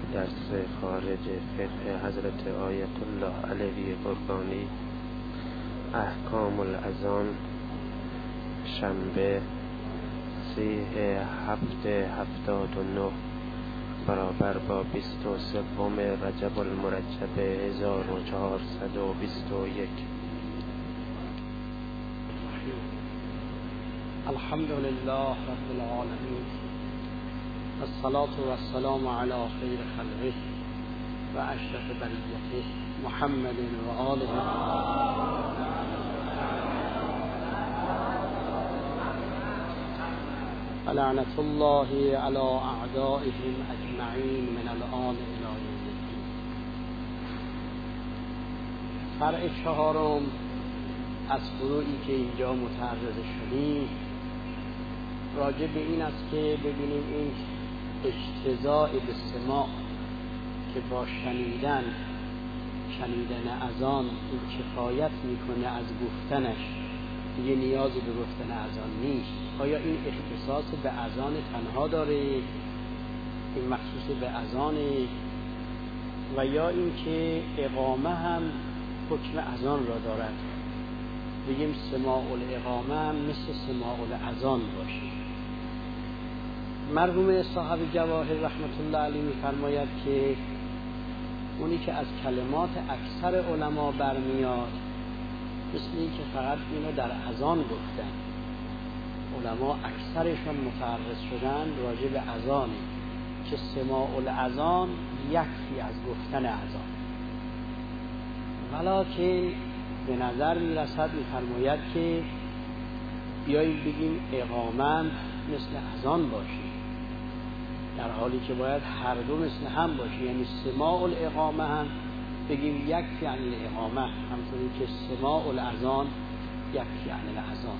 درس خارج فقه حضرت آیت الله علوی قربانی، احکام الاذان، شنبه 3/7/79 برابر با 23 رجب المرجب 1421. الحمد لله رب العالمين، والصلاة والسلام على خير خلقه وأشرف بريته محمد وآله. لعنة الله على أعدائهم أجمعين من الآن إلى يوم الدين. فرع چهارم از فروعی که اینجا متعرض شدیم راجع به این است که ببینیم این اجتزاء به سماع که با شنیدن اذان این کفایت میکنه از گفتنش، دیگه نیازی به گفتن اذان نیست. آیا این اختصاص به اذان تنها داره، این مخصوص به اذانه، و یا این که اقامه هم حکم اذان را دارد؟ بگیم سماع الاقامه هم مثل سماع الاذان باشه. مرحوم صاحب جواهر رحمت الله علیه می‌فرماید که اونی که از کلمات اکثر علما برمیاد مثل این که فقط اینو در اذان گفتن، علما اکثرشون متعرض شدن راجع به اذانه که سماع الاذان یکفی از گفتن اذان، ولکن به نظر میرسد می‌فرماید که بیاییم بگیم اقامه مثل اذان باشه، در حالی که باید هر دو مثل هم باشه. یعنی سماع الاقامه هم بگیم یکفی عن الاقامه، همطوری که سماع الاذان یکفی عن الاذان.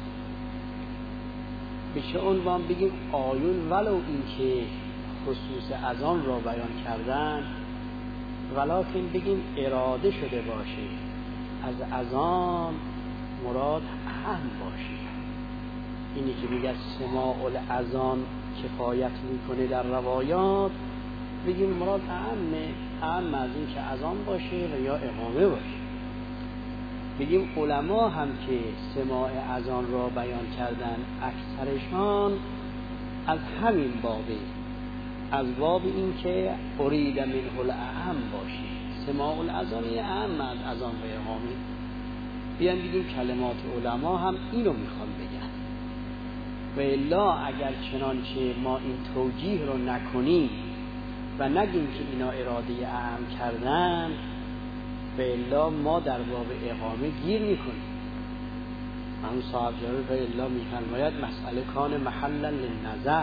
به چه عنوان بگیم آیون ولو این که خصوص اذان را بیان کردن، ولکن بگیم اراده شده باشه از اذان مراد اهم باشه. اینی که میگه سماع الاذان کفایت میکنه در روایات، بگیم مراد اهم از این که اذان باشه و یا اقامه باشه. بگیم علما هم که سماع اذان را بیان کردن اکثرشان از همین بابه، از باب این که ارید منه الاهم باشه، سماع الاذان اهم از اذان و اقامه. بیان بگیم کلمات علما هم اینو میخوان بگن، و الا اگر چنانچه ما این توجیه رو نکنیم و نگیم که اینا اراده اهم کردن، و الا ما در باب اقامه گیر میکنیم. من صاحب جواب و الا میفرماید مسئله کان محلا للنظر.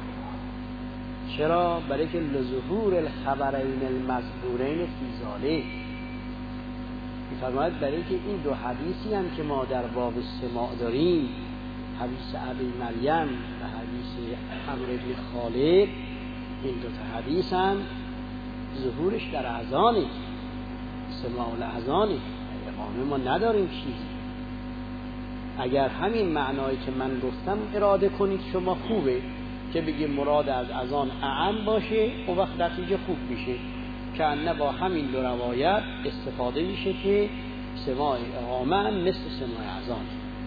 چرا؟ برای که لظهور الخبرین المذکورین فی ذلک، میفرماید برای که این دو حدیثی هم که ما در باب سماع داریم، حدیث ابی مریم و حدیث عمرو بن خالد، این دو تا حدیث هم ظهورش در اذانه، سماع الاذانه، اقامه ما نداریم چیزی. اگر همین معنایی که من گفتم اراده کنید شما خوبه که بگیم مراد از اذان اعم باشه، و وقت نتیجه خوب میشه که نه با همین دو روایت استفاده میشه که سماع اقامه مثل سماع اذان.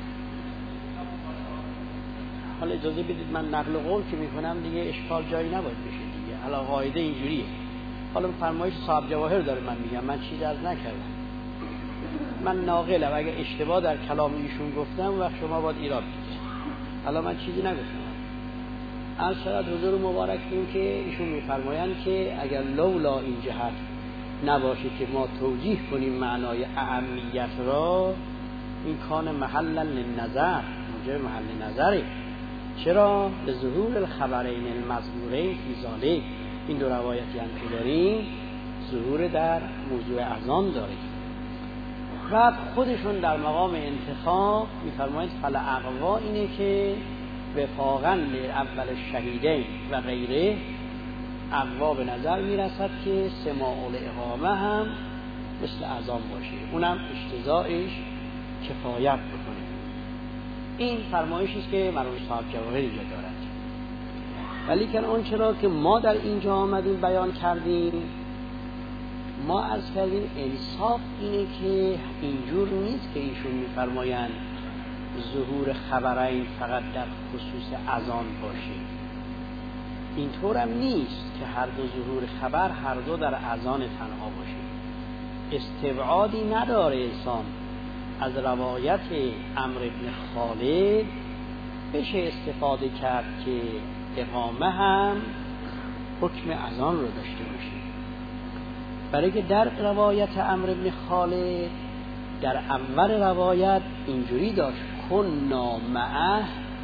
حالا اجازه بدید من نقل قول که میکنم دیگه اشکال جایی نباید بشه دیگه، حالا قاعده اینجوریه. حالا فرمایش صاحب جواهر داره، من میگم، من چیزی از نکردم، من ناقلم، اگه اشتباه در کلام ایشون گفتم و شما باید ایراد بگیرید. حالا من چیزی نگفتم. از شرط حضور مبارک این که ایشون میفرمایند که اگر لولا این جهت نباشه که ما توجیه کنیم معنای اهمیت را، این کان محلا للنظر، اونجا محل نظره. چرا؟ لظهور الخبرین المذکورین فی ذلک، این دو روایتی هم که داریم ظهور در موضوع اذان داره. بعد خودشون در مقام انتخاب میفرمایند فل اقوا اینه که وفاقاً اول شهیدین و غیره اقوا به نظر میرسد که سماع الاقامه هم مثل اذان باشه، اونم اجتزاءش کفایت بکنه. این فرمایشی است که مرحوم صاحب جواهر اینجا دارد. ولی که اون چرا که ما در اینجا آمدیم بیان کردیم، ما از کردیم انصاف اینه که اینجور نیست که ایشون میفرمایند ظهور خبرین فقط در خصوص اذان باشه. اینطور هم نیست که هر دو ظهور خبر هر دو در اذان تنها باشه. استبعادی نداره انسان از روایت عمرو بن خالد بشه استفاده کرد که اقامه هم حکم اذان رو داشته باشه، برای که در روایت عمرو بن خالد در اول روایت اینجوری داشت کنا معه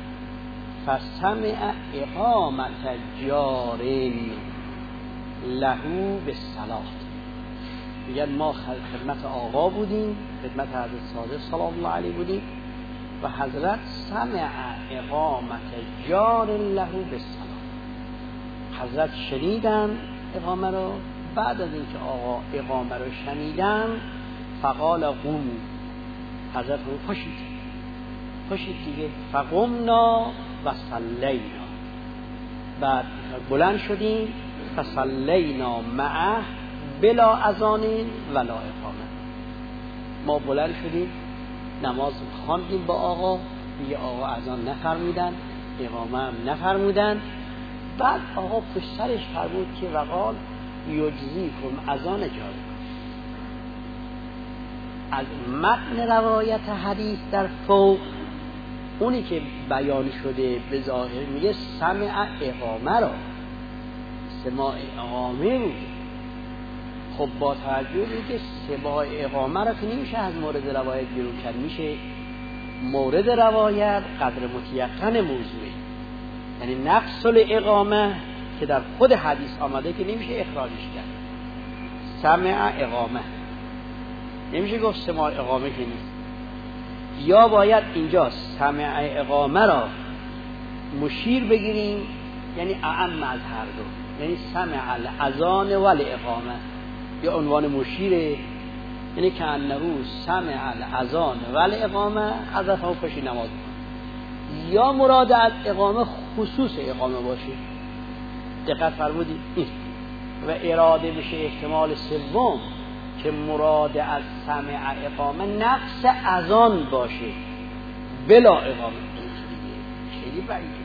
فسمع اقامت جار لهو بالصلاة. میگن ما خدمت آقا بودیم، خدمت حضرت صادق صلی الله علیه بودیم و حضرت سمع اقامت جار لهو بالصلاة. حضرت شنیدن اقامه رو، بعد از اینکه آقا اقامه رو شنیدن فقال قوموا، حضرت رو پاشید دیگه، فقمنا و صلینا، بعد بلند شدیم فصلینا معه بلا اذان ولا اقامه. ما بلند شدیم نماز خواندیم با آقا، دیگه آقا اذان نفرمودن، اقامه هم نفرمودن. بعد آقا پشت سرش فرمود که وقال یجزیکم اذان جاری. از متن روایت حدیث در فوق اونی که بیان شده به ظاهر میگه سمع اقامه را، سماع اقامه بود. خب با توجه به که سماع اقامه را که نمیشه از مورد روایت بیرون کرد، میشه مورد روایت قدر متیقن موضوعه، یعنی نفس الاقامه که در خود حدیث آمده که نمیشه اخراجش کرد. سمع اقامه نمیشه گفت سماع اقامه که نیست، یا باید اینجا سمع اقامه را مشیر بگیریم، یعنی اعم از هر دو، یعنی سمع الاذان و الاقامه، یا عنوان مشیره، یعنی که انه سمع الاذان و الاقامه، حضرت هم پشت نماز بکن. یا مراد از اقامه خصوص اقامه باشه، دقت فرمودید این، و اراده بشه احتمال سوم که مراد از سمع اقامه نفس اذان باشه بلا اقامه. خیلی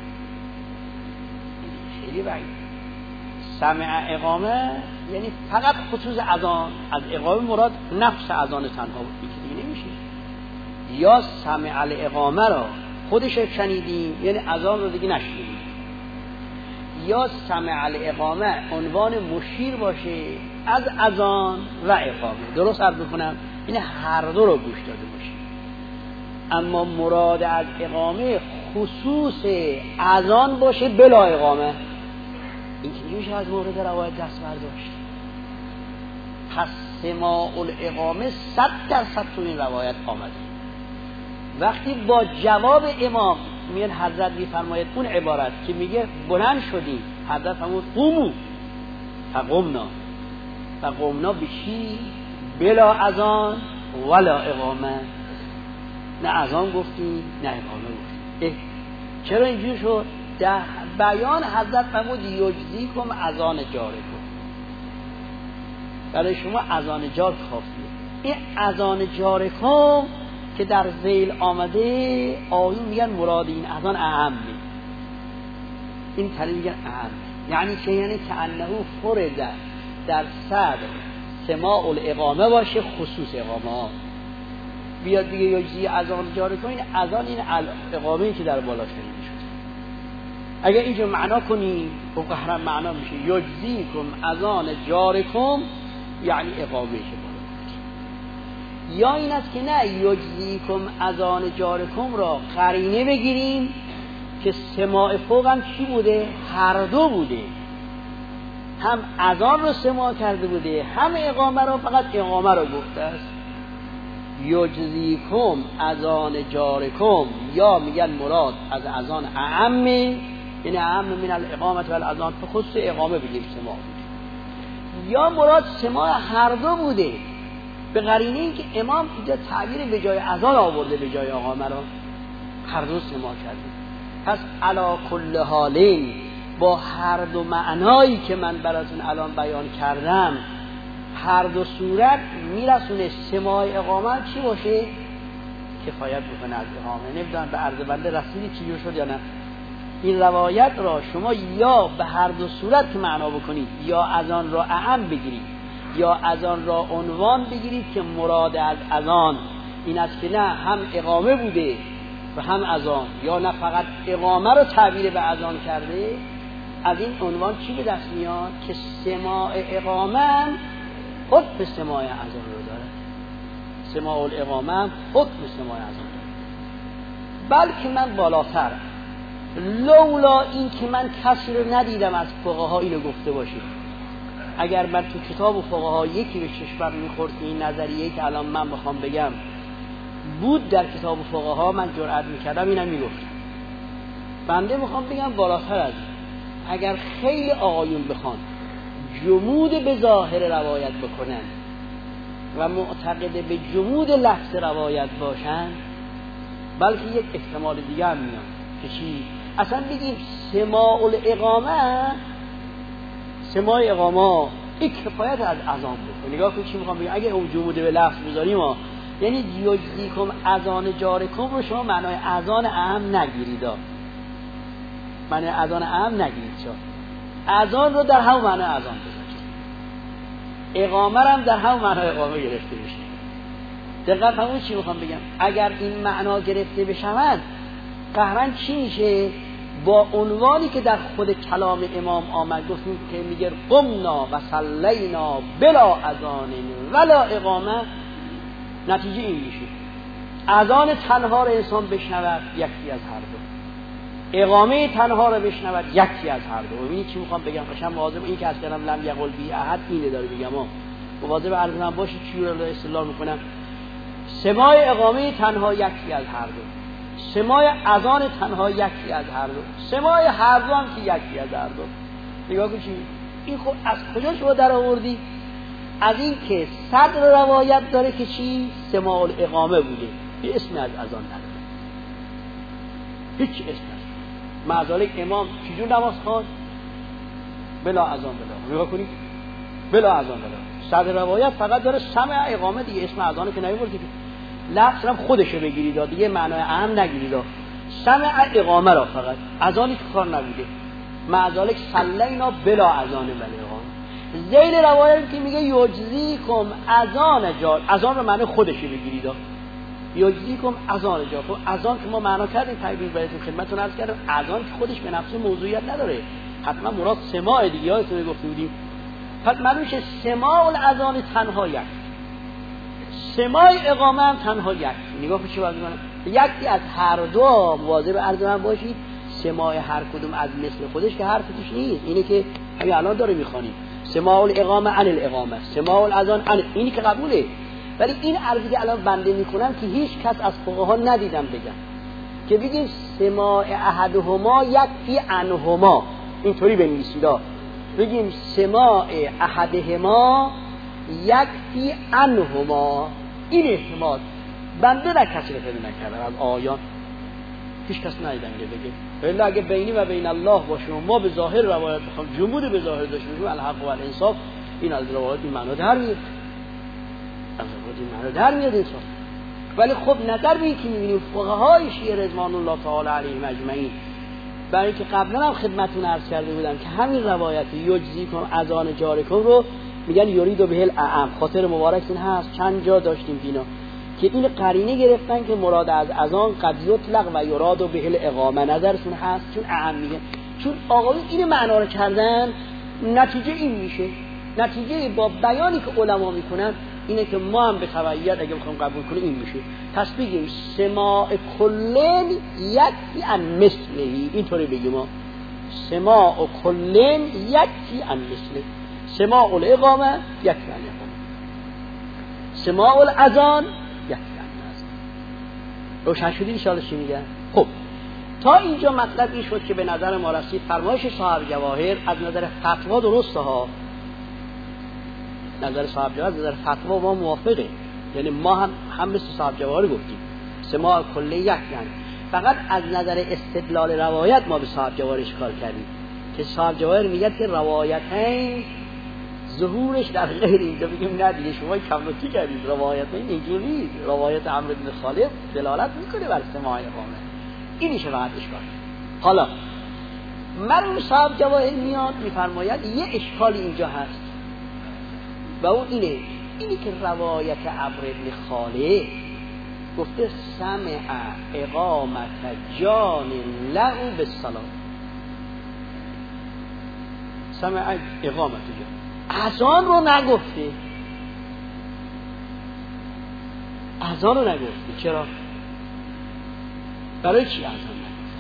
بعید. سمع اقامه یعنی فقط خصوص اذان، از اقامه مراد نفس اذان تنها بود، دیگه نمیشه. یا سمع الاقامه را خودش شنیدیم یعنی اذان رو دیگه نشنیدیم، یا سمع الاقامه عنوان مشیر باشه از اذان و اقامه. درست عرض بکنم، این هر دو رو گوش داده باشه. اما مراد از اقامه خصوص اذان باشه بلا اقامه، این که نمیشه از مورد روایت دست برداشت. پس سماع الاقامه 100% تو این روایت آمده. وقتی با جواب امام میان حضرت میفرماید اون عبارت که میگه بلند شدیم، حضرت فرمود قوموا فقمنا بچی؟ بلا اذان ولا اقامه، نه اذان گفتیم نه اقامه گفتیم. چرا اینجوری شد؟ در بیان حضرت فرمود یجزیکم اذان جارکم، برای شما اذان جار کافیه. این اذان جارکم که در ذیل آمده آیون میگن مراد این اذان اعمه، این تعریف میگن اعمه، یعنی که یعنی که انه فرض در صدر سماع الاقامه باشه خصوص اقامه. بیاد دیگه یجزی اذان جاری کنین، اذان این اقامه‌ای که در بالا شنیده شد. اگر اینجا معنا کنی و قهرم معنا میشه یجزیکم اذان جارکم، یعنی اقامه‌ای که بالا شد. یا این است که نه، یجزیکم اذان جارکم را قرینه بگیریم که سماع فوق هم چی بوده؟ هر دو بوده، هم اذان رو سماع کرده بوده، هم اقامه رو، فقط اقامه رو گفته است. یجزیکم اذان جارکم، یا میگن مراد از اذان اعمه، یعنی اعم من الاقامه و الاذان، به خصوص اقامه بگیم سماع بوده. یا مراد سماع هر دو بوده، به قرینه این که امام اینجا تعبیر به جای اذان آورده به جای اقامه رو، هر دو سماع کرده. پس علی کل حالین با هر دو معنایی که من براتون الان بیان کردم، هر دو صورت میرسونه سماع اقامه چی باشه؟ کفایت بکنه از اقامه. نمیدونم به عرض بنده رسیدی چی شد یا نه. این روایت را شما یا به هر دو صورت که معنا بکنید، یا از آن را اعم بگیرید یا از آن را عنوان بگیرید که مراد از اذان این است که نه هم اقامه بوده و هم اذان، یا نه فقط اقامه رو تعبیر به اذان کرده. از این عنوان چی به دست میاد؟ که سماع اقامه حکم سماع اذان رو داره. سماع الاقامه حکم سماع اذان داره. بلکه من بالاتر، لولا این که من کسی رو ندیدم از فقها اینو گفته باشید، اگر من تو کتاب فقها یکی به چشمم میخورد که این نظریه‌ای که الان من بخوام بگم بود در کتاب فقها، من جرئت میکردم اینم میگفتم. بنده میخوام بگم بالاتر از اگر خیلی آقایون بخوان جمود به ظاهر روایت بکنن و معتقد به جمود لفظ روایت باشن، بلکه یک احتمال دیگه هم میاد که چی؟ اصلا بگیم سماع الاقامه، سماع اقامه این کفایت از اذان بود. نگاه کنید چی میخوام بگم. اگه اون جمود به لفظ بذاریم یعنی یجزیکم اذان جارکم رو شما معنای اذان اعم نگیرید، معنای اذان اعم نگیرید، چون اذان رو در همون معنای اذان بذارید، اقامه هم در همون معنای اقامه گرفته بشه. دقیقاً همون چی میخوام بگم. اگر این معنا گرفته بشود قهرن چی میشه؟ با عنوانی که در خود کلام امام آمد گفتیم که میگه قمنا و صلینا بلا اذان ولا اقامه، نتیجه این میشه اذان تنها رو انسان بشنود یکی از هر دو، اقامه تنها رو بشنود یکی از هر دو. ببینید چی میخوام بگم. قشنگ مواظب این که از کلام لم یقل بی احد اینه داره بگم، مواظب عرض من باشید چی رو استدلال میکنم. سماع اقامه تنها یکی از هر دو، سماع اذان تنها یکی از هر دو، سماع هر دو هم که یکی از هر دو. نگاه کن چی این خود از کجا شما در آوردی؟ از این که صدر روایت داره که چی؟ سماع الاقامه بوده، یه اسم از اذان نداره، هیچ اسم نداره. معذالک امام چجور نماز خواند؟ بلا اذان بلا. نگاه کنید بلا اذان بلا. صدر روایت فقط داره سمع اقامه دیگه، اسم اذان که نیاورده، لفظ هم خودشو بگیرید دیگه، معنای اهم نگیرید. سمع اقامه را فقط، اذانی که کار نبوده. معذالک صلینا بلا اذان بلا اقامه. ذیل روایت که میگه یجزیکم اذان جار، اذان رو معنی خودشو بگیرید. یجزیکم اذان جار، اذان که ما معنا کردیم تعبیر بهتون خدمتتون عرض کردم، اذان که خودش به نفس موضوعیت نداره، حتما مراد سماع دیگه، یادتونه گفته بودیم. پس معلوم میشه سماع الاذان تنها یک، سماع اقامه هم تنها یک. نگاه کنید چه وضعی کنم. یکی از هر دو مواظب عرض من باشید. سماع هر کدوم از مثل خودش که حرف توش نیست، اینه که همین الان داره میخوانیم سماع الاقامه عن الاقامه، سماع الاذان عن، اینی که قبوله. ولی این عرضی که الان بنده میکنم که هیچ کس از فقها ندیدم بگم که بگیم سماع احدهما یکفی عنهما، اینطوری بنویسید. بگیم سماع احدهما یکفی عنهما، این احتمال بنده نه کسی رو پیدا نکردم از آیان، هیچ کس ندیدم اینو بگه. ولی اگه بینی و بین الله باشه و ما به ظاهر روایت بخوام جمود به ظاهر داشته باشیم الحق و الانصاف، این از روایت این معنا در میاد، از روایت این معنا در میاد انسان. ولی خب نظر به این که میبینیم فقهای شیعه رضوان الله تعالی علیهم اجمعین، برای که قبلا هم خدمتتون عرض کرده بودم که همین روایت یجزیکم اذان جارکم رو میگن یرید به الاعم، خاطر مبارک این هست چند جا داشتیم اینا که این قرینه گرفتن که مراد از اذان قد یطلق و یراد به الاقامه، نظرشون هست چون اعم میگه، چون آقایون این معنا رو کردن، نتیجه این میشه، نتیجه با بیانی که علما میکنن اینه که ما هم به تبعیت اگه بخوام قبول کنیم این میشه. پس بگیم سماع کلن یکی عن مثله، اینطوری بگیم ما سماع کلن یکی عن مثله، سماع الاقامه یکی عن الاقامه، سماع الاذان یکی عن الاذان. روشن شدی ان شاء الله چی میگن؟ خب تا اینجا مطلب این شد که به نظر ما رسید فرمایش صاحب جواهر از نظر فتوا درسته ها، نظر صاحب جواهر از نظر فتوا ما موافقه، یعنی ما هم مثل صاحب جواهر گفتیم سماع کلی یک، یعنی فقط از نظر استدلال روایت ما به صاحب جواهر اشکال کردیم که صاحب جواهر میگه که روایتین ظهورش در غیر اینجا بگیم نه دیگه شما کملوتی کردید، روایتین اینجوری نیست. روایت عمرو بن خالد دلالت میکنه بر سماع اقامه، اینیشه فقط اشکال. حالا مرحوم صاحب جواهر میاد میفرماید یه اشکالی اینجا هست و اون اینی که روایت عمرو بن خالد گفته سمع اقامت جان له بالصلاه، سمع اقامت جان، اذان رو نگفته، اذان رو نگفته. چرا؟ برای چی اذان نگفته؟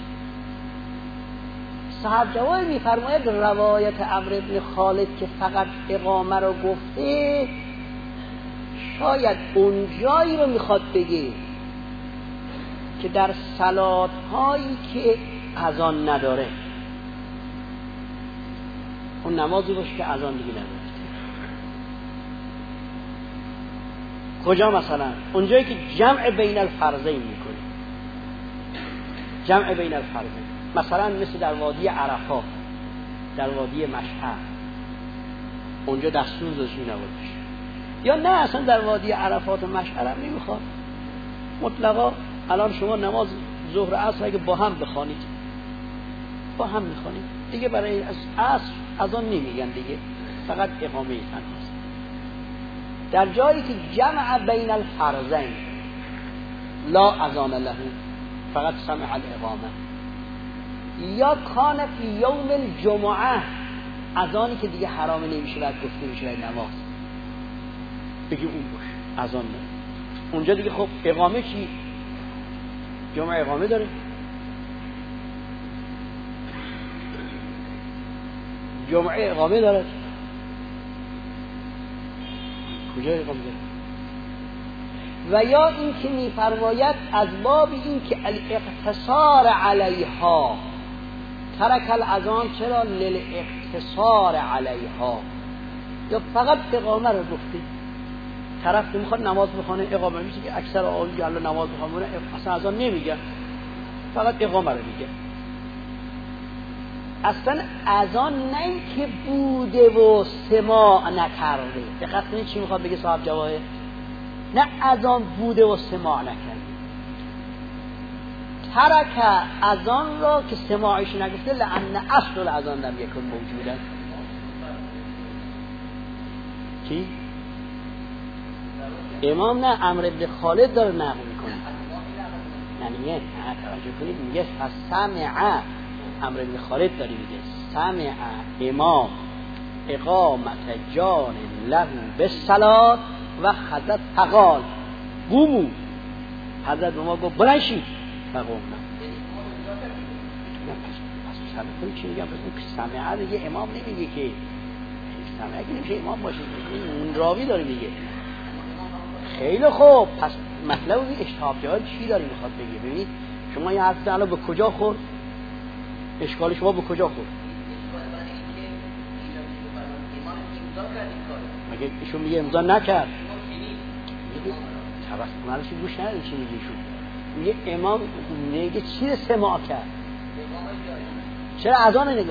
صاحب جواهر میفرماید روایت عمرو بن خالد که فقط اقامه رو گفته شاید اون جایی رو میخواد بگه که در صلات هایی که اذان نداره، اون نمازی باشه که اذان دیگه نداره. کجا مثلا؟ اونجایی که جمع بین الفرضین میکنه، جمع بین الفرضین، مثلا مثل در وادی عرفات، در وادی مشعر، اونجا دستور داشته نباشه، یا نه اصلا در وادی عرفات و مشعر هم نمیخواد، مطلقا الان شما نماز ظهر عصر اگه با هم بخوانید، با هم میخوانید دیگه، برای از عصر اذان نمیگن دیگه، فقط اقامه تنهاست. در جایی که جمع بین الفرضین لا اذان له، فقط سمع الاقامه، یا کان فی یوم الجمعه، اذانی که دیگه حرام نمیشه بعد گفته میشه نماز، بگیم اون باشه اذان نه. اونجا دیگه خب اقامه چی؟ جمعه اقامه داره، جمعه اقامه داره، کجا اقامه داره؟ و یا این که میفرماید از باب این که الاقتصار علیها، ترک الاذان، چرا؟ للاقتصار علیها، یا فقط اقامه رو گفته، طرف میخواد نماز بخونه اقامه میشه که اکثر آقایون الان نماز بخونه اصلا اذان نمیگه، فقط اقامه رو میگه. اصلا اذان نه که بوده و سماع نکرده، دقت کنید چی میخواد بگه صاحب جواهر، نه اذان بوده و سماع نکرده، ترک اذان را که سماعش نگفته، لأن اصل الاذان لم یکن موجودا. چی؟ امام نه، عمرو بن خالد داره نقل میکنه، یعنی توجه کنید میگه فسمع، عمرو بن خالد داره میگه سمع امام اقامت جان له بالصلاه و حضرت فقال قوموا، حضرت ما گفت بلند شید، فقمنا. پس سمع کنید چی میگم؟ پس سمع دیگه امام نمیگه که سمع، اگه نمیشه امام باشه، این راوی داره میگه. خیلی خوب، پس مطلب این اشتهاب جهاد چی داری میخواد بگه؟ ببینید شما یه حرف الان به کجا خورد؟ اشکال شما به کجا خورد؟ مگه ایشون میگه امضا نکرد؟ توسط گوش نداری چی میگه ایشون؟ میگه امام میگه چی سماع کرد؟ چرا اذان نگفتی؟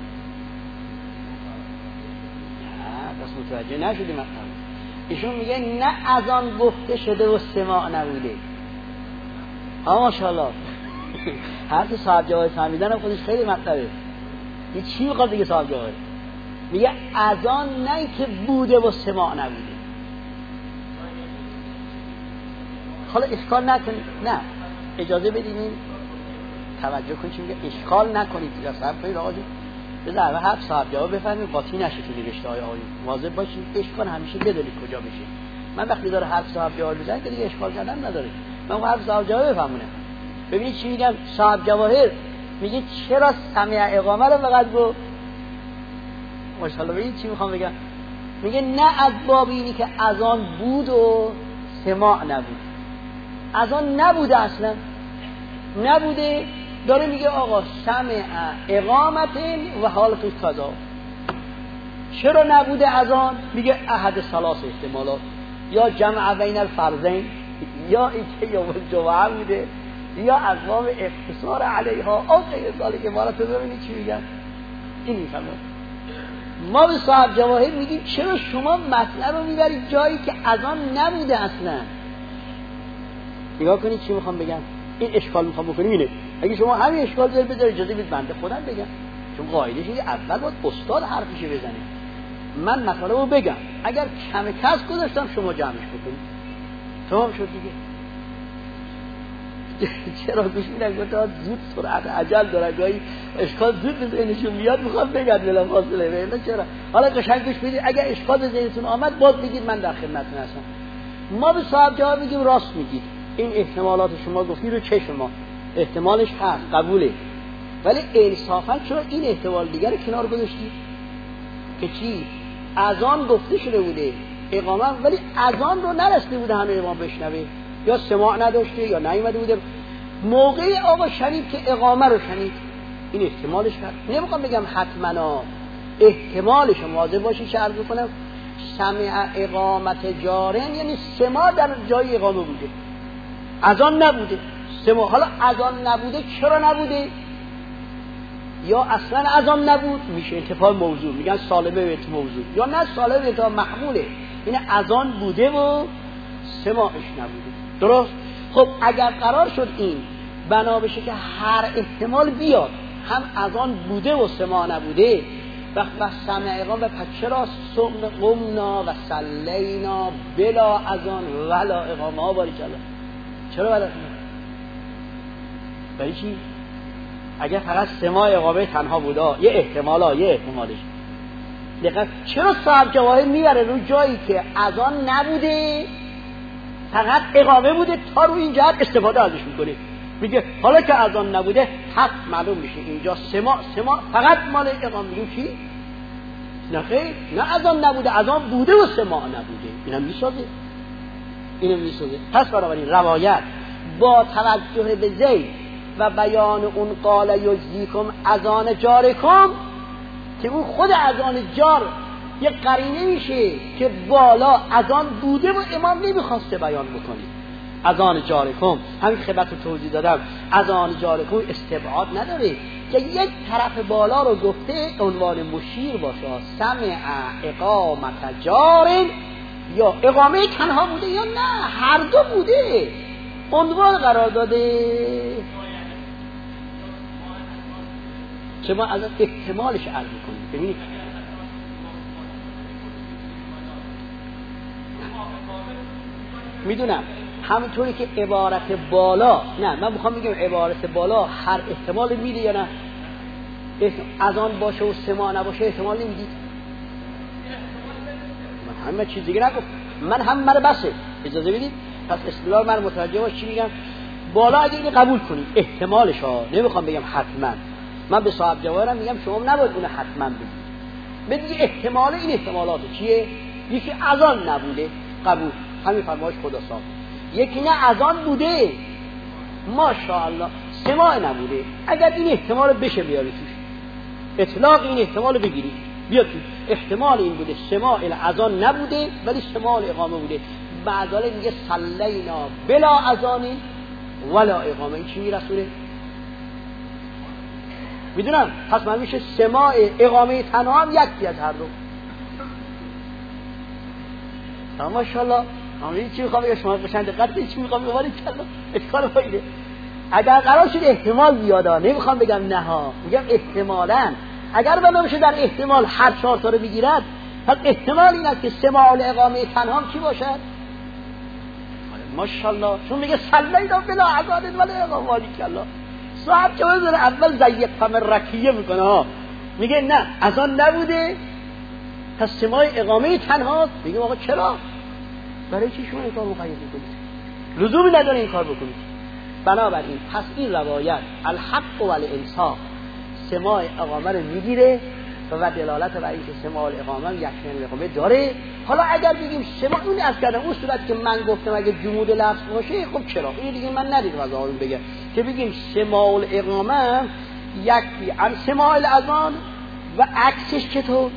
نه بس متوجه نشدی مطلب. ایشون میگه نه اذان گفته شده و سماع نبوده. ماشاءالله حرف صاحب جواهر فهمیدن خودش خیلی مطلبه. این چی میخواد بگه صاحب جواهر؟ میگه اذان نه که بوده و سماع نبوده. حالا اشکال نکنید، نه اجازه بدید این توجه کنید چی میگه، اشکال نکنید یا صبر کنید آقا جون، بذار اول حرف صاحب جواهر بفهمید، قاطی نشه تو نوشته های آقایون، واظب باشید اشکال همیشه بدونید کجا بشه. من وقتی داره حرف صاحب جواهر بزنم که دیگه اشکال کردن نداره، من حرف صاحب جواهر بفهمونم. ببینید چی میگم، صاحب جواهر میگه چرا سمع اقامه رو فقط گفت؟ ماشاءالله ببینید چی میخوام بگم، میگه نه از باب اینی که اذان بود و سماع نبود، اذان نبوده، اصلا نبوده، داره میگه آقا سمع اقامت و حالت قضا. چرا نبوده اذان؟ میگه احد ثلاث احتمالات، یا جمع بین الفرضین، یا اینکه یوم الجمعه بوده، یا اسباب اقتصار علیها، او غیر ذلک. عبارت رو ببینید چی میگن، این میفهمه. ما به صاحب جواهر میگیم چرا شما مطلب رو میبرید جایی که اذان نبوده اصلا. نگاه کنید چی میخوام بگم. این اشکال میخوام بکنیم اینه. اگه شما همین اشکال دارید بذار اجازه بدید بنده خودم بگم، چون قاعده‌اش اینه اول باید استاد حرفشو بزنه. من مطلب رو بگم، اگر کم کس گذاشتم شما جمعش بکنید. تمام شد دیگه. چرا گوش میدن گفتم زود سرعت عجل داره، گاهی اشکال زود به ذهنشون میاد میخوام بگم بلا فاصله. ببین چرا حالا قشنگ گوش بدید، اگر اشکال به ذهنتون آمد باز بگید من در خدمتتون هستم. ما به صاحب جواب میگیم راست میگید، این احتمالات شما گفتید رو چه شما احتمالش هست قبوله، ولی انصافا چرا این احتمال دیگر رو کنار گذاشتید که چی اذان گفته شده بوده اقامه، ولی اذان رو نرسیده بوده همه امام بشنوه، یا سماع نداشته یا نیومده بوده موقع آقا شنید که اقامه رو شنید. این احتمالش هست. نمیخوام بگم حتما، احتمالش واضح باشه. چه عرض کنم سمع اقامت جارن یعنی سماع در جای اقامه بوده، اذان نبوده. سماع حالا اذان نبوده چرا نبوده؟ یا اصلا اذان نبود میشه انتفاع موضوع، میگن سالمه به موضوع، یا نه سالمه به محموله، این اذان بوده و سماعش نبوده. درست؟ خب اگر قرار شد این بنا بشه که هر احتمال بیاد، هم اذان بوده و سماع نبوده، وقت سمع اقامه، پس چرا قمنا و صلینا بلا اذان ولا اقامه ها باری کلا؟ چرا بلا؟ برای چی؟ اگر فقط سماع اقامه تنها بوده یه احتمالش دقیقا چرا صاحب جواهر میبره رو جایی که اذان نبوده فقط اقامه بوده تا رو این جهت استفاده ازش میکنه. میگه حالا که اذان نبوده حق معلوم میشه اینجا سماع فقط مال اقامه. میگه چی؟ نه خیر، نه اذان نبوده، اذان بوده و سماع نبوده. اینم میسازه. پس بنابراین روایت با توجه به زید و بیان اون قال یجزیکم اذان جارکم که اون خود اذان جار یه قرینه میشه که بالا اذان بوده و امام نمیخواسته بیان بکنه. اذان جارکم همین خدمت رو توضیح دادم، اذان جارکم استبعاد نداره که یک طرف بالا رو گفته عنوان مشیر باشه، سمع اقامت جار، یا اقامه تنها بوده یا نه هر دو بوده عنوان قرار داده. چه ما از احتمالش عرض کنیم. ببینید میدونم همونطوری که عبارت بالا، نه من میخوام بگم عبارت بالا هر احتمال میده یا نه؟ اذان باشه و سماع نباشه احتمال نمیدید. من همه چیز دیگه نگفت، من هم من بسه اجازه بدید. پس اصطلاح من متوجه باش چی میگم. بالا اگه اینو قبول کنید احتمالش ها، نمیخوام بگم حتما، من به صاحب جواهرم میگم شما نباید اون حتما بگید احتمال. این احتمالات چیه؟ یکی اذان نبوده قبول، همین فرمایش خدا صاحب. یکی نه اذان بوده ماشاءالله سماع نبوده. اگر این احتمال بشه بیاری توش، اطلاق این احتمال بگیری بیاد توش. احتمال این بوده سماع اذان نبوده ولی سماع اقامه بوده. بعضاله میگه صلینا بلا اذان ولا اقامه. این چی میرسونه؟ میدونم پس من میشه سماع اقامه تنها هم یکی از هر دو. ماشاءالله. همین چی میخوام بگم شما قشنگ دقت کنید چی میخوام بگم. اشکال فایده اگر قرار شد احتمال بیاد، نمیخوام بگم نه ها، میگم احتمالاً اگر بنا بشه در احتمال هر چهار تا رو بگیرد، پس احتمال این است که سماع اقامه تنها چی باشد؟ ماشاءالله. چون میگه صلینا بلا اذان ولا اقامه الله. صاحب که بذاره اول ضیق فم رکیه میکنه ها، میگه نه اذان نبوده پس سماع اقامه تنها. میگه آقا چرا؟ برای چی شما این کار مقید میکنید؟ لزومی نداره این کار بکنید. بنابراین پس این روایت الحق و الانصاف سماع اقامه رو میگیره و دلالت بر اینکه سماع اقامه یک اقامه داره. حالا اگر بگیم سماع اون از کردن اون صورت که من گفتم اگه جمود لفظ باشه خب چرا؟ این دیگه من ندیدم از آن بگم که بگیم سماع اقامه یکی عن سماع الاذان و عکسش چطور؟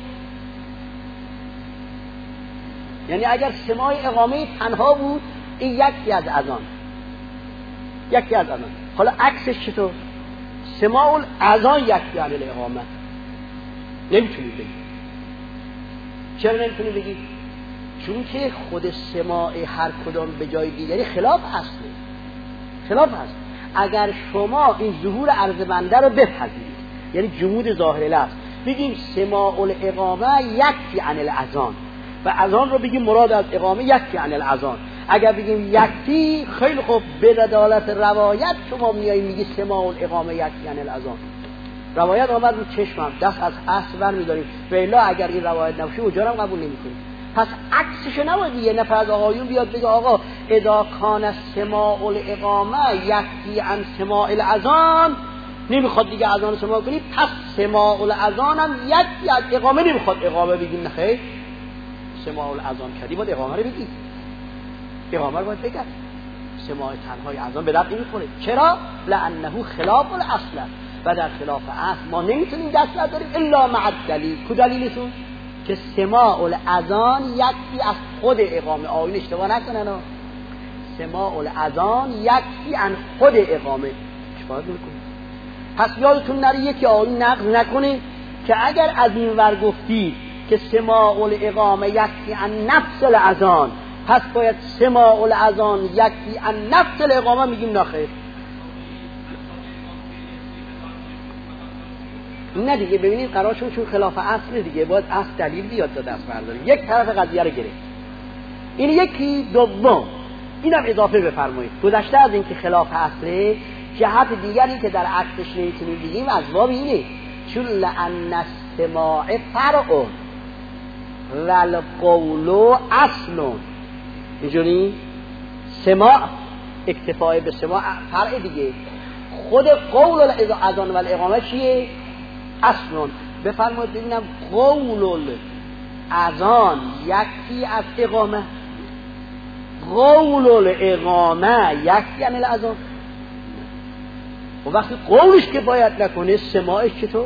یعنی اگر سماع اقامه تنها بود این یکی از اذان، یکی از اذان. حالا عکسش چطور؟ سماع الاذان یکی عن الاقامه. نمیتونید بگید. چرا نمیتونید بگید؟ چون که خود سماع هر کدام به جای دیگری خلاف اصله، خلاف هست. اگر شما این ظهور عرض بنده رو بپذیرید، یعنی جمود ظاهر لفظ، بگیم سماع الاقامه یکفی عن الاذان و اذان رو بگیم مراد از اقامه یکفی عن الاذان، اگر بگیم یکفی خیلی خوب، به دلالت روایت شما میایید میگی سماع الاقامه یکفی عن الاذان، روایت آمد رو چشمم، دست از اصل بر میداریم و الا اگر این روایت نباشه اجارم قبول نمیکنیم. پس عکسشو نباید یه نفر از آقایون بیاد بگه آقا اذا کان سماع الاقامه یکفی عن سماع الاذان، نمیخواد دیگه اذان سماع کنی، پس سماع الاذان هم یکفی از اقامه، نمیخواد اقامه بگیم. نخیر، سماع الاذان کردی باید اقامه رو بگی، اقامه رو باید بگم. سماع تنهای اذان به درد نمیخوره. چرا؟ لانه خلاف الاصل و در خلاف اصل ما نمیتونیم دست برداریم الا مع الدلیل. کو دلیلتون؟ که سماع الاذان یکفی از خود اقامه. آیون اشتباه نکنن ها، سماع الاذان یکفی عن خود اقامه. چیکار میکنید؟ پس یادتون نره یکی آیون نقض نکنه که اگر از این ور گفتید که سماع الاقامه یکفی عن نفس الاذان، پس باید سماع الاذان یکفی عن نفس الاقامه. میگیم نخیر، نه دیگه. ببینید قرار شد چون خلاف اصل دیگه باید اصل دلیل بیاد تا دست برداریم. یک طرف قضیه رو گرفت، این یکی. دوم اینم اضافه بفرمایید، گذشته از این که خلاف اصله، جهت دیگری که در عکسش نمیتونیم بگیم از باب اینه چون لأن السماع فرع و القول اصل. اینجوری سماع اکتفای به سماع فرع دیگه، خود قول الاذان و الاقامه چیه؟ اصلا. بفرمایید ببینم قول الاذان یکی از اقامه، قول الاقامه یکی عن الاذان. و وقتی قولش که باید نکنه سماعش چطور؟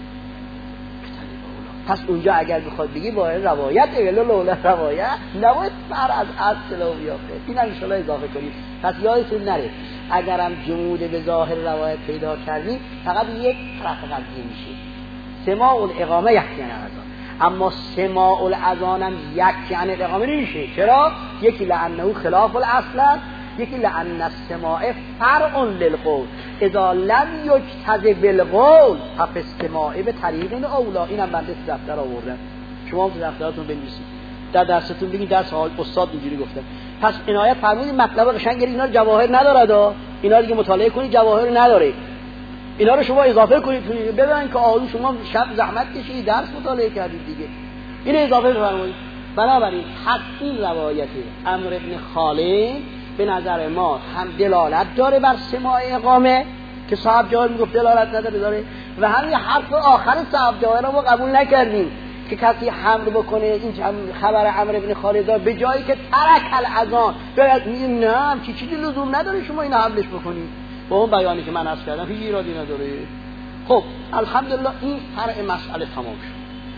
پس اونجا اگر بخواد بگی باید روایت الا لولا روایت نباید فر از اصل و بیافته. این هم انشاءالله اضافه کنید. پس یادتون نره اگرم جمود به ظاهر روایت پیدا کردیم فقط یک طرف قضیه میشه، سماع الاقامه یکی عن الاذان. اما سماع الاذان هم یکی عن الاقامه نمیشه. چرا؟ یکی لانه خلاف الاصل، یکی لان السماع فرع للقول اذا لم یجتز بالقول فالسماع به طریق اولا. اینم بنده تو دفتر آوردم، شما تو دفتراتون بنویسید، در درستون بگید درس حال استاد اینجوری گفته. پس عنایت فرمودید مطلب قشنگ اینا جواهر نداره، اینا دیگه مطالعه کنید جواهر نداره، اینا رو شما اضافه کنید ببینید که آقا شما شب زحمت کشیدید درس مطالعه کردید دیگه، این اضافه فرمایید. بنابراین حق این روایت عمرو بن خالد به نظر ما هم دلالت داره بر سماع اقامه که صاحب جواهر میگفت دلالت نداره داره، و همین حرف آخر صاحب جواهر رو ما قبول نکردیم که کسی حمل بکنه این خبر عمرو بن خالد به جایی که ترک الاذان باید میگیم نه چیزی لزوم نداره شما اینو حملش بکنید. با اون بیانی که من عرض کردم هیچ ایرادی نداره. خب الحمدلله این فرع مسئله تمام شد.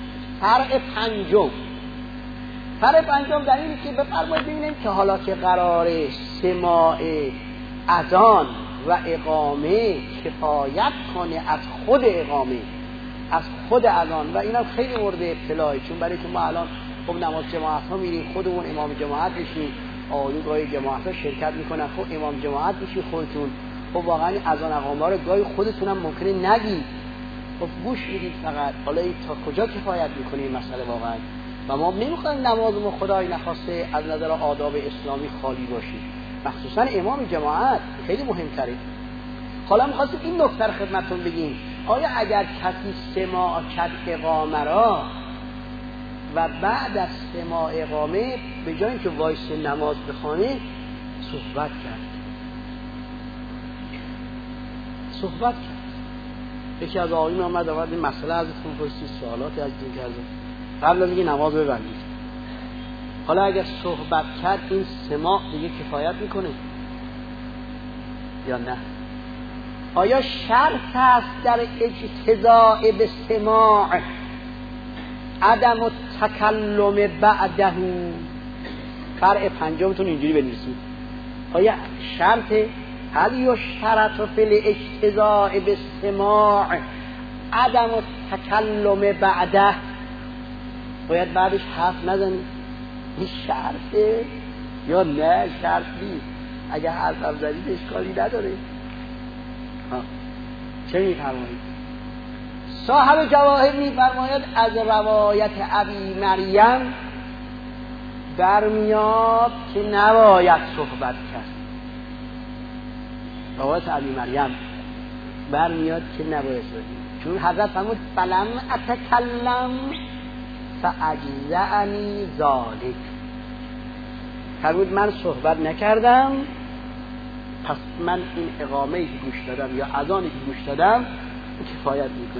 فرع پنجم در اینه که بفرمایید ببینیم که حالا که قراره سماع اذان و اقامه کفایت کنه از خود اقامه، از خود اذان، و اینم خیلی مورد ابتلاه، چون برای که ما الان خب نماز جماعت ها میریم خودمون امام جماعت میشیم، آقایون گاهی جماعت ها شرکت میکنن، خب امام جماعت میشید خودتون، خب واقعا اذان اقامه رو گاهی خودتون هم ممکنه نگید، خب گوش میدید فقط. حالا تا کجا کفایت میکنه این مسئله واقعا؟ و ما نمیخوایم نمازمون خدای نخواسته از نظر آداب اسلامی خالی باشی، مخصوصا امام جماعت خیلی مهمتره. حالا میخواستیم این نکته رو خدمتتون بگیم، آیا اگر کسی سماع کرد اقامه را و بعد از سماع اقامه به جای اینکه وایس نماز بخونه صحبت کرد، یکی از آقایون آمد این مسئله ازتون پرسید، سوالاتی از دین کرده قبل از اینکه نماز ببندید. حالا اگر صحبت کرد این سماع دیگه کفایت میکنه یا نه؟ آیا شرط است در اجتزاء به سماع عدم التکلم بعده؟ فرع پنجمتون اینجوری بنویسید، آیا شرط هل یشترط فی الاجتزاء به سماع عدم تکلم بعده، باید بعدش حرف نزنی. این شرطه یا نه؟ شرط نیست. اگه حرف هم زدید اشکالی نداره. چه می‌فرمایید؟ صاحب جواهر می‌فرماید از روایت ابی مریم برمیاد که نباید صحبت کرد. روایت ابی مریم برمیاد که نباید صحبت، چون حضرت فرمود فلم اتکلم فاجزعنی ذالک، فرمود من صحبت نکردم پس من این اقامه‌ای که گوش دادم یا اذانی که گوش دادم کفایت میکنه.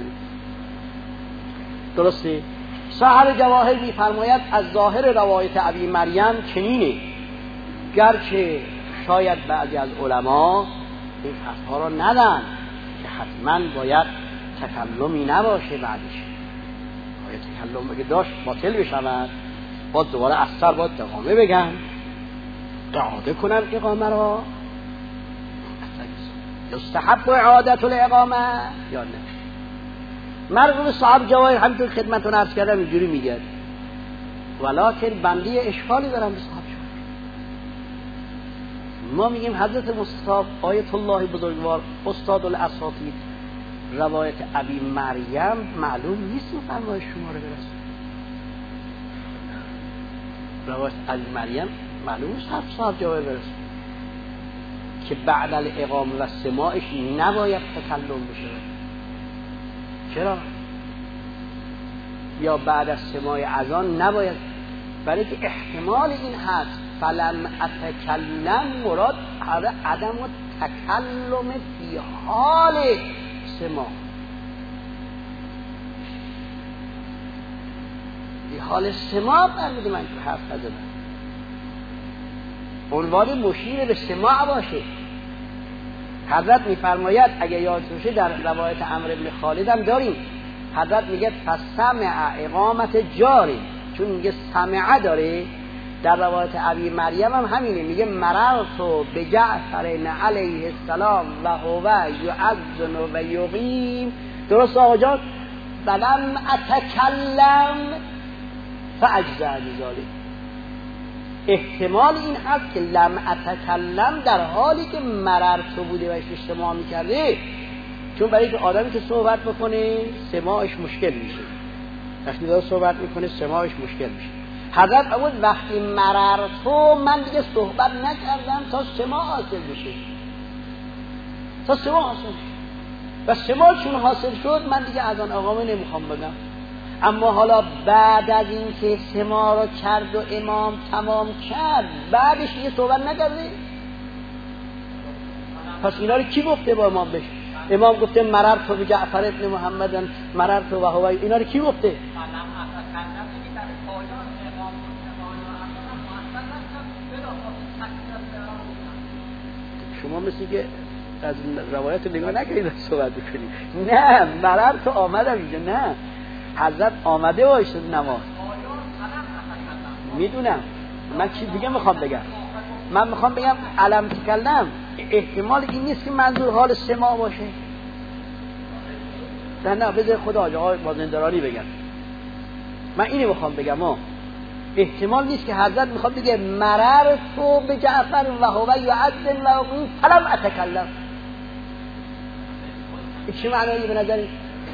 درسته؟ صاحب جواهر میفرماید از ظاهر روایت ابی مریم چنینه، گرچه شاید بعضی از علما این فتوا را ندن که حتما باید تکلمی نباشه، بعدش باید تکلم بگه داشت باطل بشود، باید دوباره از سر باید اقامه بگن، اعاده کنم اقامه را، یستحب اعادت الاقامه یا نه. مرحوم صاحب جواهر همینطور خدمتتون عرض کردم اینجوری میگه، ولکن بندی اشکالی دارم به صاحب جواهر. ما میگیم حضرت مصطفی آیت الله بزرگوار استاد الاساطیر روایت ابی مریم معلوم نیست فرمایش شما رو برسه. روایت ابی مریم معلوم نیست صاحب جواهر برسه که بعد الاقامه و سماعش نباید تکلم بشه. چرا؟ یا بعد از سماع اذان نباید، برای که احتمال این هست فلم اتکلم مراد عدم تکلم فی حال سماع، فی حال سماع فرموده من که حرف نزدم، عنوان مشیر به سماع باشه. حضرت میفرماید اگه یادتون باشه در روایت عمرو بن خالد هم داریم، حضرت میگه فسمع اقامت جاری، چون میگه سمع داره. در روایت ابی مریم هم همینه، میگه مررت بجعفر علیه السلام و هو یؤذن و یقیم. درست آقا جان؟ فلم اتکلم فاجزعنی ذالک. احتمال این هست که لم اتکلم در حالی که مررت بوده و اجتماع میکرده، چون برای که آدمی که صحبت بکنه سماعش مشکل میشه، وقتی داره صحبت میکنه سماعش مشکل میشه. حضرت فرمود وقتی مررتو من دیگه صحبت نکردم تا سماع حاصل بشه، تا سماع حاصل بشه، و سماع چون حاصل شد من دیگه از آن اقامه نمیخوام بگم. اما حالا بعد از این که سماع را کرد و امام تمام کرد بعدش دیگه صحبت نکرده، پس اینا رو کی گفته با امام بشه؟ امام گفته مررت به جعفر ابن محمد مررت و هو، اینا رو کی گفته؟ شما مثل که از روایت نگاه نکنید صحبت بکنید. نه مررت آمدم اینجا، نه حضرت آمده باشد نماز. میدونم من چیز دیگه میخوام بگم، من میخوام بگم علم تکلم احتمال این نیست که منظور حال سماع باشه. نه بذار خدا آقای بازندرانی بگم، من اینو میخوام بگم. احتمال نیست که حضرت میخواد بگه مررتو به جعفر و هو یعذن و یقیم فلم اتکلم. این چه معنایی به نظری؟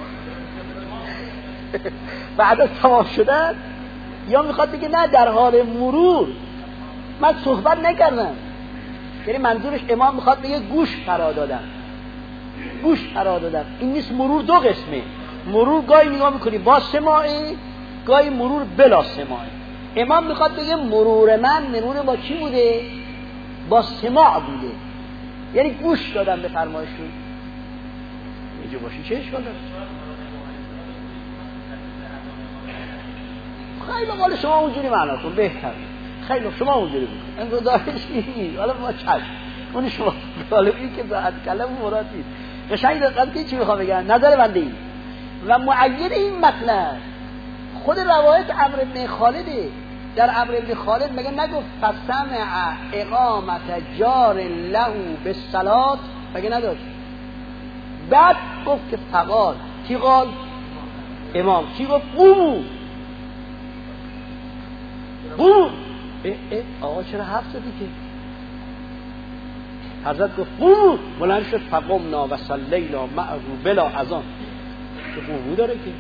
بعد از تمام شدن؟ یا میخواد بگه نه در حال مرور من صحبت نکردم، یعنی منظورش امام میخواد بگه گوش فرا دادم، گوش فرا دادم. این نیست مرور دو قسمه، مرور گاهی نگاه میکنی با سماعی، گاهی مرور بلا سماعی. امام میخواد بگه مرور من مرور با چی بوده؟ با سماع بوده، یعنی گوش دادم به فرمایشون. اینجا باشی چه اشکال داره؟ خیلی قال شما اونجوری معنا کن بهتر، خیلی شما اونجوری بکن این گزارش نیست، حالا ما چشم اون شما قالب این که ذات کلم مراد نیست. قشنگ دقت کنید چی میخوام بگم، نظر بنده این و معید این مطلب خود روایت عمرو بن خالده. در عمرو بن خالد مگه نگفت فسمع اقامت جار له بالصلاه، مگه نداشت؟ بعد گفت که فقال کی قال؟ امام. کی گفت قومو؟ قومو. آقا چرا حرف زدی که؟ حضرت گفت قومو، بلند شد فقمنا و صلینا معه بلا اذان. که قومو داره که.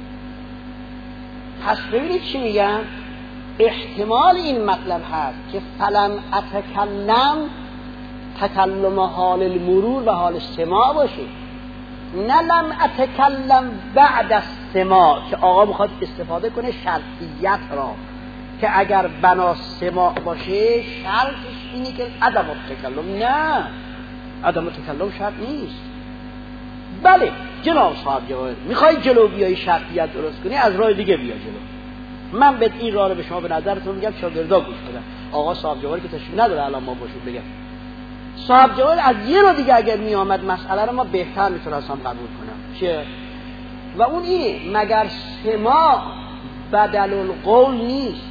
پس ببینید چی میگم؟ احتمال این مطلب هست که فلم اتکلم تکلم حال المرور و حال السماع باشه، نه لم اتکلم بعد السماع که آقا میخواد استفاده کنه شرطیت را که اگر بنا سماع باشه شرطش اینه که عدم التکلم. نه، عدم التکلم شرط نیست. بله جناب صاحب جواهر میخوای جلو بیای شرطیت درست کنی، از راه دیگه بیا جلو. من به این راه رو به شما به نظرتون میگم، شاگردا گوش بدن. آقا صاحب جواهر که تشریف نداره الان ما باشون بگم. صاحب جواهر از یه رو دیگه اگر می آمد مسئله رو ما بهتر میتونستم قبول کنم. چیه؟ و اون اینه مگر سماع بدل القول نیست؟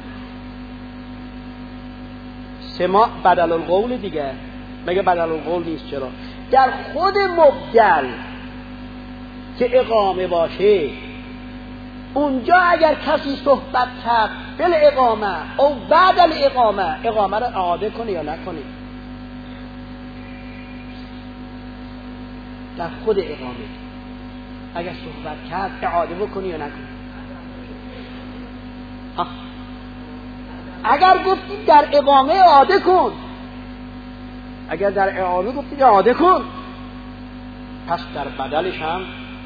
سماع بدل القول دیگه، مگه بدل القول نیست؟ چرا؟ در خود مبدل که اقامه باشه، اونجا اگر کسی صحبت کرد بل اقامه او بعد الاقامه، اقامه رو اعاده کنه یا نکنه؟ در خود اقامه اگر صحبت کرد اعاده بکنه یا نکنه؟ اگر گفتی در اقامه اعاده کن، اگر در اقامه گفتی اعاده کن، پس در بدلش هم.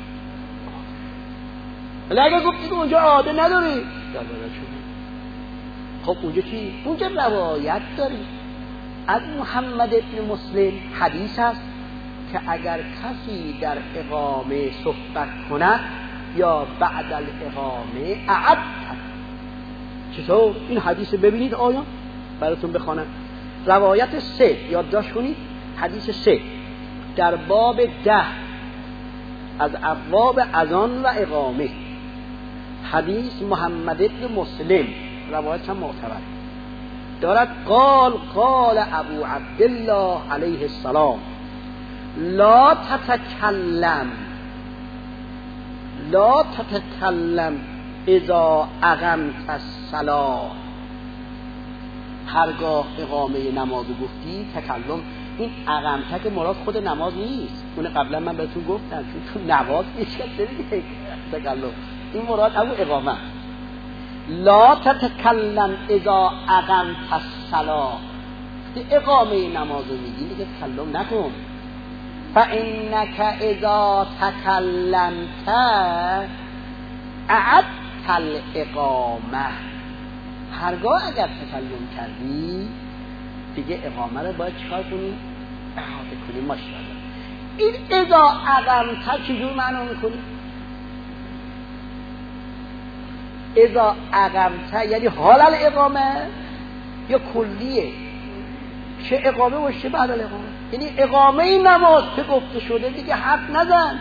ولی اگر گفتی که اونجا اعاده نداری، در بدل شده. خب اونجا چی؟ اونجا روایت داری از محمد ابن مسلم، حدیث هست که اگر کسی در اقامه صحبت کند یا بعد الاقامه اعد. چطور؟ این حدیث ببینید آیان براتون بخوانم. روایت 3 یادداشت کنید، حدیث 3 در باب 10 از ابواب اذان و اقامه، حدیث محمد ابن مسلم، روایت هم معتبر دارد. قال ابو عبدالله علیه السلام لا تتکلم اذا اقمت الصلاة. هرگاه اقامه نماز گفتی تکلم، این اقامته که مراد خود نماز نیست، اون قبلا من بهتون گفتم چون تو نماز هیچ کس نمیگه تکلم، این مراد ابو اقامه. لا تتکلم اذا اقمت الصلاة، اقامه نماز میگی دیگه تکلم نکن. فانک اذا تکلمت اعدت الاقامه، هرگاه اگر تکلم کردی دیگه اقامه رو باید چکار کنی؟ احاطه کنی. ماشاءالله. این اذا اقمت چجور معنا میکنی؟ اذا اقمت یعنی حال الاقامه یا کلیه؟ چه اقامه و چه بعد الاقامه؟ یعنی اقامه این نماز که گفته شده دیگه حرف نزن.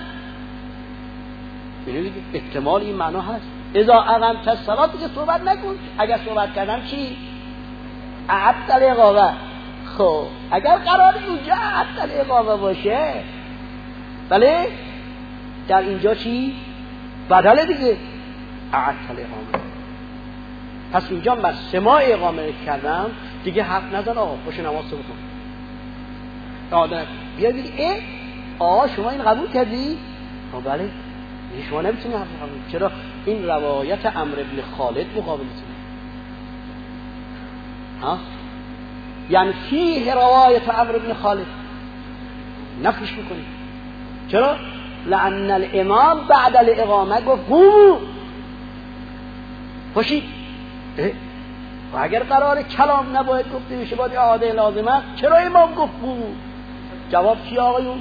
یعنی احتمال این معنا هست. اذا اقمت الصلاة دیگه صحبت نکن. اگر صحبت کردم چی؟ اعدت الاقامه. خب اگر قرار اینجا اعدت الاقامه باشه، بله در اینجا چی؟ بدل دیگه اعدت الاقامه. پس اینجا بر سماع اقامه کردم دیگه حرف نزن. آقا باشه نماز تو بکن. آدم بیا بگی شما این قبول کردی؟ بله. شما نمیتونی حرف قبول. چرا؟ این روایت عمرو بن خالد مقابلتونه. یعنی فیه روایت عمرو بن خالد نفیش میکنی. چرا؟ لأن الامام بعد الاقامه گفت قوموا باشید. و اگر قرار کلام نباید گفته بشه باید اعاده لازمه، چرا امام گفت قوموا؟ جواب چی آقایون؟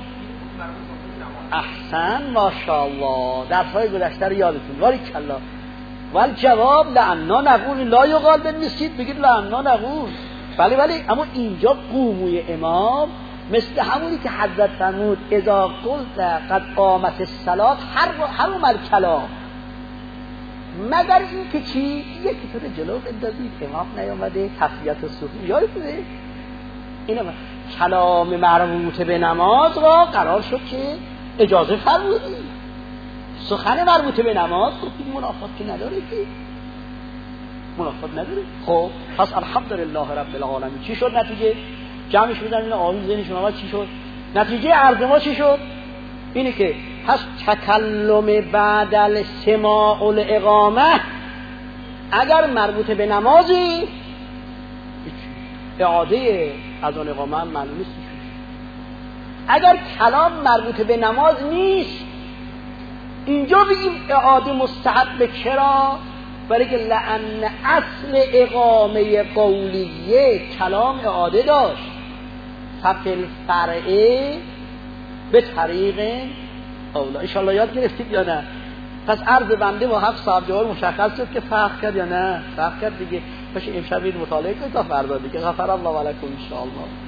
احسن ماشاءالله، درس‌های گذشته رو یادتون باریکالله. ولی جواب لعنا نقول لا یقال بالنسید، بگید لعنا نقول. بله اما اینجا قوموی امام مثل همونی که حضرت فرمود اذا قلت قد قامت الصلاة حرم الکلام، مگر این که چی؟ یکی تو رو جلو بندازید امام نیامده تسلیت و صحبت یادتونه؟ اینه کلام مربوط به نماز را قرار شد که اجازه فرمودی. سخن مربوط به نماز این منافات که نداره، که منافات نداره. خب پس الحمدلله رب العالمین. چی شد نتیجه؟ جمعش بزنید این آروم ذهنشون آمد. چی شد نتیجه عرض ما؟ چی شد؟ اینه که پس تکلم بعد السماع الاقامه اگر مربوط به نمازی اعاده از اون اقامه هم معلوم نیست. اگر کلام مربوط به نماز نیست اینجا بگیم اعاده مستحب. چرا؟ برای که لأن اصل اقامه قولیه کلام اعاده داشت. فقل فرعه به طریق اولا. انشاءالله یاد گرفتید یا نه؟ پس عرض بنده با 7 صاحب جوار مشخص شد که فرق کرد یا نه؟ فرق کرد دیگه. باشه امشب مطالعه کنید تا فردا دیگه. غفر الله ولکم انشاءالله.